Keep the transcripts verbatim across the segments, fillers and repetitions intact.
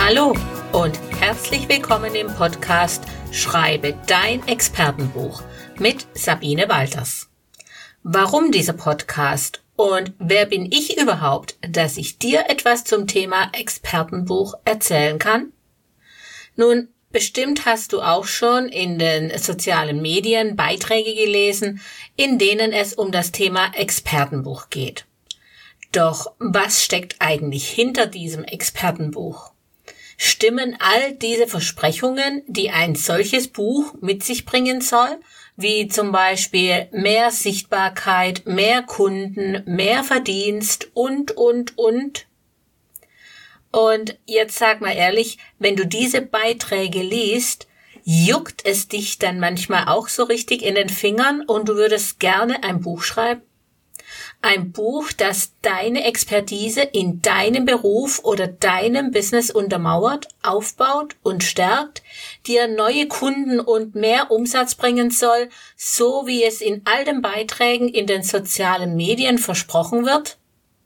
Hallo und herzlich willkommen im Podcast Schreibe dein Expertenbuch mit Sabine Walters. Warum dieser Podcast und wer bin ich überhaupt, dass ich dir etwas zum Thema Expertenbuch erzählen kann? Nun, bestimmt hast du auch schon in den sozialen Medien Beiträge gelesen, in denen es um das Thema Expertenbuch geht. Doch was steckt eigentlich hinter diesem Expertenbuch? Stimmen all diese Versprechungen, die ein solches Buch mit sich bringen soll, wie zum Beispiel mehr Sichtbarkeit, mehr Kunden, mehr Verdienst und, und, und? Und jetzt sag mal ehrlich, wenn du diese Beiträge liest, juckt es dich dann manchmal auch so richtig in den Fingern und du würdest gerne ein Buch schreiben? Ein Buch, das deine Expertise in deinem Beruf oder deinem Business untermauert, aufbaut und stärkt, dir neue Kunden und mehr Umsatz bringen soll, so wie es in all den Beiträgen in den sozialen Medien versprochen wird?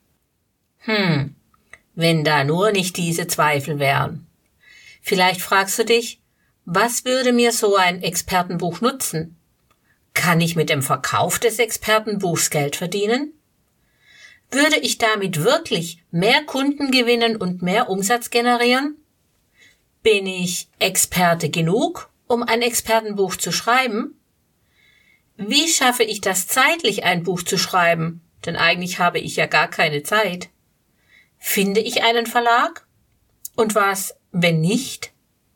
Hm, wenn da nur nicht diese Zweifel wären. Vielleicht fragst du dich, was würde mir so ein Expertenbuch nutzen? Kann ich mit dem Verkauf des Expertenbuchs Geld verdienen? Würde ich damit wirklich mehr Kunden gewinnen und mehr Umsatz generieren? Bin ich Experte genug, um ein Expertenbuch zu schreiben? Wie schaffe ich das zeitlich, ein Buch zu schreiben? Denn eigentlich habe ich ja gar keine Zeit. Finde ich einen Verlag? Und was, wenn nicht?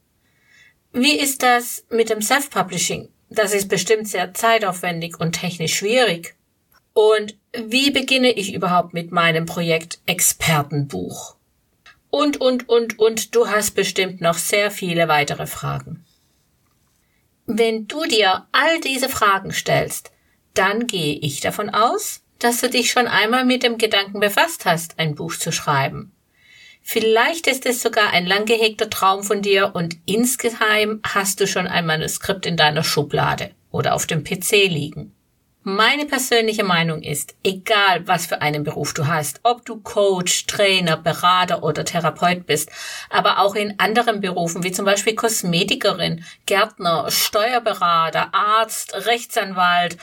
Wie ist das mit dem Self-Publishing? Das ist bestimmt sehr zeitaufwendig und technisch schwierig. Und wie beginne ich überhaupt mit meinem Projekt Expertenbuch? Und, und, und, und du hast bestimmt noch sehr viele weitere Fragen. Wenn du dir all diese Fragen stellst, dann gehe ich davon aus, dass du dich schon einmal mit dem Gedanken befasst hast, ein Buch zu schreiben. Vielleicht ist es sogar ein lang gehegter Traum von dir und insgeheim hast du schon ein Manuskript in deiner Schublade oder auf dem P C liegen. Meine persönliche Meinung ist, egal was für einen Beruf du hast, ob du Coach, Trainer, Berater oder Therapeut bist, aber auch in anderen Berufen wie zum Beispiel Kosmetikerin, Gärtner, Steuerberater, Arzt, Rechtsanwalt,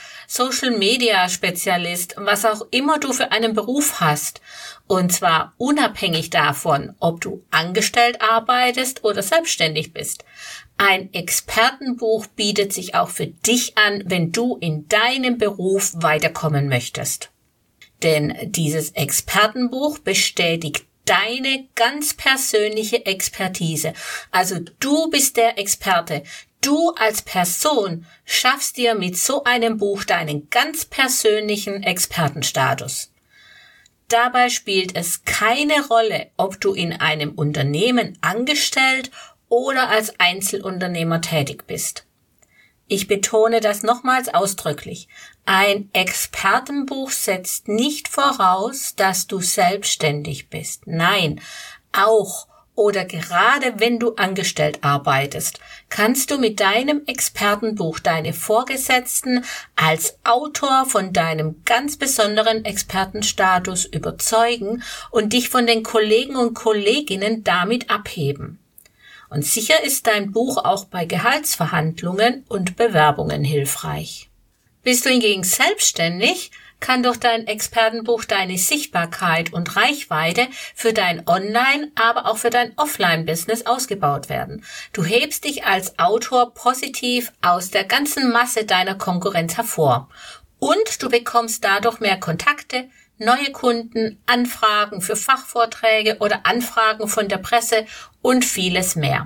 Social-Media-Spezialist, was auch immer du für einen Beruf hast, und zwar unabhängig davon, ob du angestellt arbeitest oder selbstständig bist. Ein Expertenbuch bietet sich auch für dich an, wenn du in deinem Beruf weiterkommen möchtest. Denn dieses Expertenbuch bestätigt deine ganz persönliche Expertise. Also du bist der Experte. Du als Person schaffst dir mit so einem Buch deinen ganz persönlichen Expertenstatus. Dabei spielt es keine Rolle, ob du in einem Unternehmen angestellt oder als Einzelunternehmer tätig bist. Ich betone das nochmals ausdrücklich. Ein Expertenbuch setzt nicht voraus, dass du selbstständig bist. Nein, auch oder gerade wenn du angestellt arbeitest, kannst du mit deinem Expertenbuch deine Vorgesetzten als Autor von deinem ganz besonderen Expertenstatus überzeugen und dich von den Kollegen und Kolleginnen damit abheben. Und sicher ist dein Buch auch bei Gehaltsverhandlungen und Bewerbungen hilfreich. Bist du hingegen selbstständig, kann durch dein Expertenbuch deine Sichtbarkeit und Reichweite für dein Online-, aber auch für dein Offline-Business ausgebaut werden. Du hebst dich als Autor positiv aus der ganzen Masse deiner Konkurrenz hervor. Und du bekommst dadurch mehr Kontakte, neue Kunden, Anfragen für Fachvorträge oder Anfragen von der Presse und vieles mehr.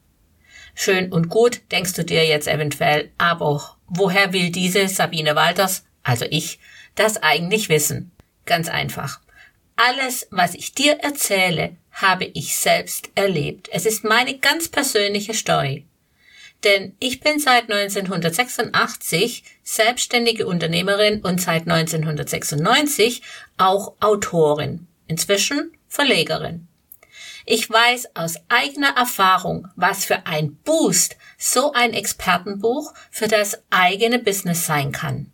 Schön und gut, denkst du dir jetzt eventuell, aber woher will diese Sabine Walters, also ich, das eigentlich wissen? Ganz einfach. Alles, was ich dir erzähle, habe ich selbst erlebt. Es ist meine ganz persönliche Story. Denn ich bin seit neunzehnhundertsechsundachtzig selbstständige Unternehmerin und seit neunzehnhundertsechsundneunzig auch Autorin, inzwischen Verlegerin. Ich weiß aus eigener Erfahrung, was für ein Boost so ein Expertenbuch für das eigene Business sein kann.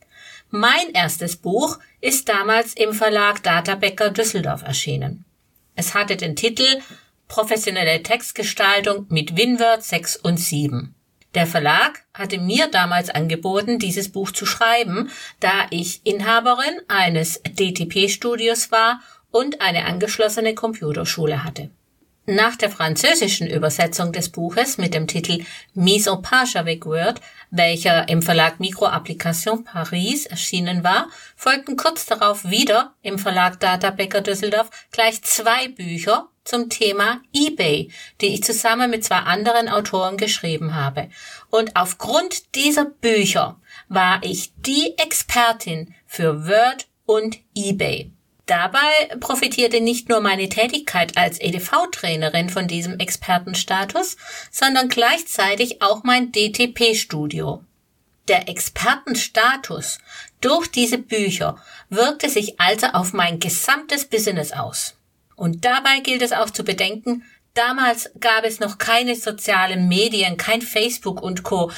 Mein erstes Buch ist damals im Verlag Data Becker Düsseldorf erschienen. Es hatte den Titel Professionelle Textgestaltung mit WinWord sechs und sieben. Der Verlag hatte mir damals angeboten, dieses Buch zu schreiben, da ich Inhaberin eines D T P-Studios war und eine angeschlossene Computerschule hatte. Nach der französischen Übersetzung des Buches mit dem Titel Mise en page avec Word, welcher im Verlag Microapplication Paris erschienen war, folgten kurz darauf wieder im Verlag Data Becker Düsseldorf gleich zwei Bücher zum Thema eBay, die ich zusammen mit zwei anderen Autoren geschrieben habe. Und aufgrund dieser Bücher war ich die Expertin für Word und eBay. Dabei profitierte nicht nur meine Tätigkeit als E D V-Trainerin von diesem Expertenstatus, sondern gleichzeitig auch mein D T P-Studio. Der Expertenstatus durch diese Bücher wirkte sich also auf mein gesamtes Business aus. Und dabei gilt es auch zu bedenken, damals gab es noch keine sozialen Medien, kein Facebook und Co.,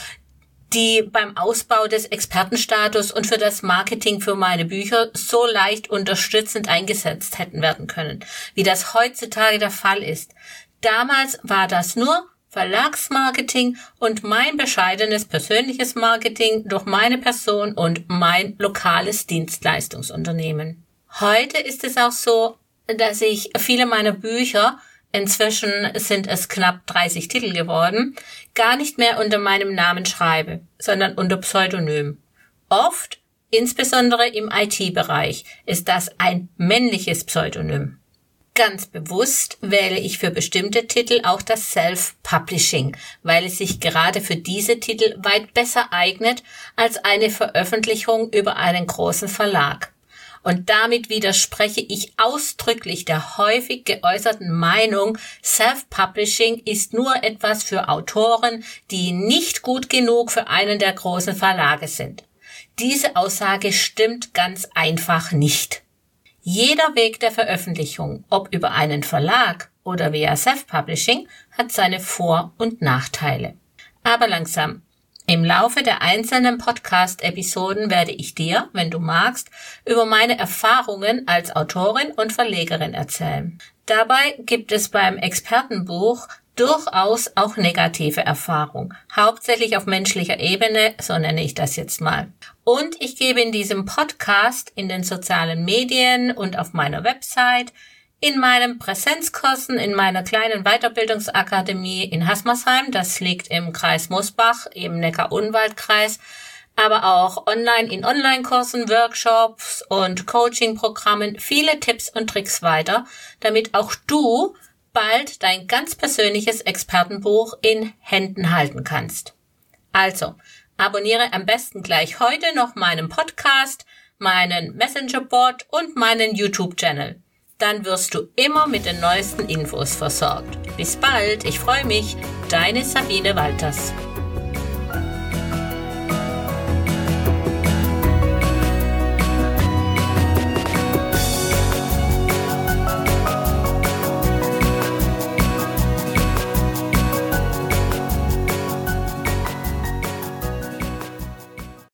die beim Ausbau des Expertenstatus und für das Marketing für meine Bücher so leicht unterstützend eingesetzt hätten werden können, wie das heutzutage der Fall ist. Damals war das nur Verlagsmarketing und mein bescheidenes persönliches Marketing durch meine Person und mein lokales Dienstleistungsunternehmen. Heute ist es auch so, dass ich viele meiner Bücher, inzwischen sind es knapp dreißig Titel geworden, gar nicht mehr unter meinem Namen schreibe, sondern unter Pseudonym. Oft, insbesondere im I T-Bereich, ist das ein männliches Pseudonym. Ganz bewusst wähle ich für bestimmte Titel auch das Self-Publishing, weil es sich gerade für diese Titel weit besser eignet als eine Veröffentlichung über einen großen Verlag. Und damit widerspreche ich ausdrücklich der häufig geäußerten Meinung, Self-Publishing ist nur etwas für Autoren, die nicht gut genug für einen der großen Verlage sind. Diese Aussage stimmt ganz einfach nicht. Jeder Weg der Veröffentlichung, ob über einen Verlag oder via Self-Publishing, hat seine Vor- und Nachteile. Aber langsam. Im Laufe der einzelnen Podcast-Episoden werde ich dir, wenn du magst, über meine Erfahrungen als Autorin und Verlegerin erzählen. Dabei gibt es beim Expertenbuch durchaus auch negative Erfahrungen, hauptsächlich auf menschlicher Ebene, so nenne ich das jetzt mal. Und ich gebe in diesem Podcast, in den sozialen Medien und auf meiner Website, in meinen Präsenzkursen, in meiner kleinen Weiterbildungsakademie in Haßmersheim, das liegt im Kreis Mosbach, im Neckar-Odenwald-Kreis, aber auch online in Online-Kursen, Workshops und Coaching-Programmen viele Tipps und Tricks weiter, damit auch du bald dein ganz persönliches Expertenbuch in Händen halten kannst. Also, abonniere am besten gleich heute noch meinen Podcast, meinen Messenger-Bot und meinen YouTube-Channel. Dann wirst du immer mit den neuesten Infos versorgt. Bis bald, ich freue mich. Deine Sabine Walters.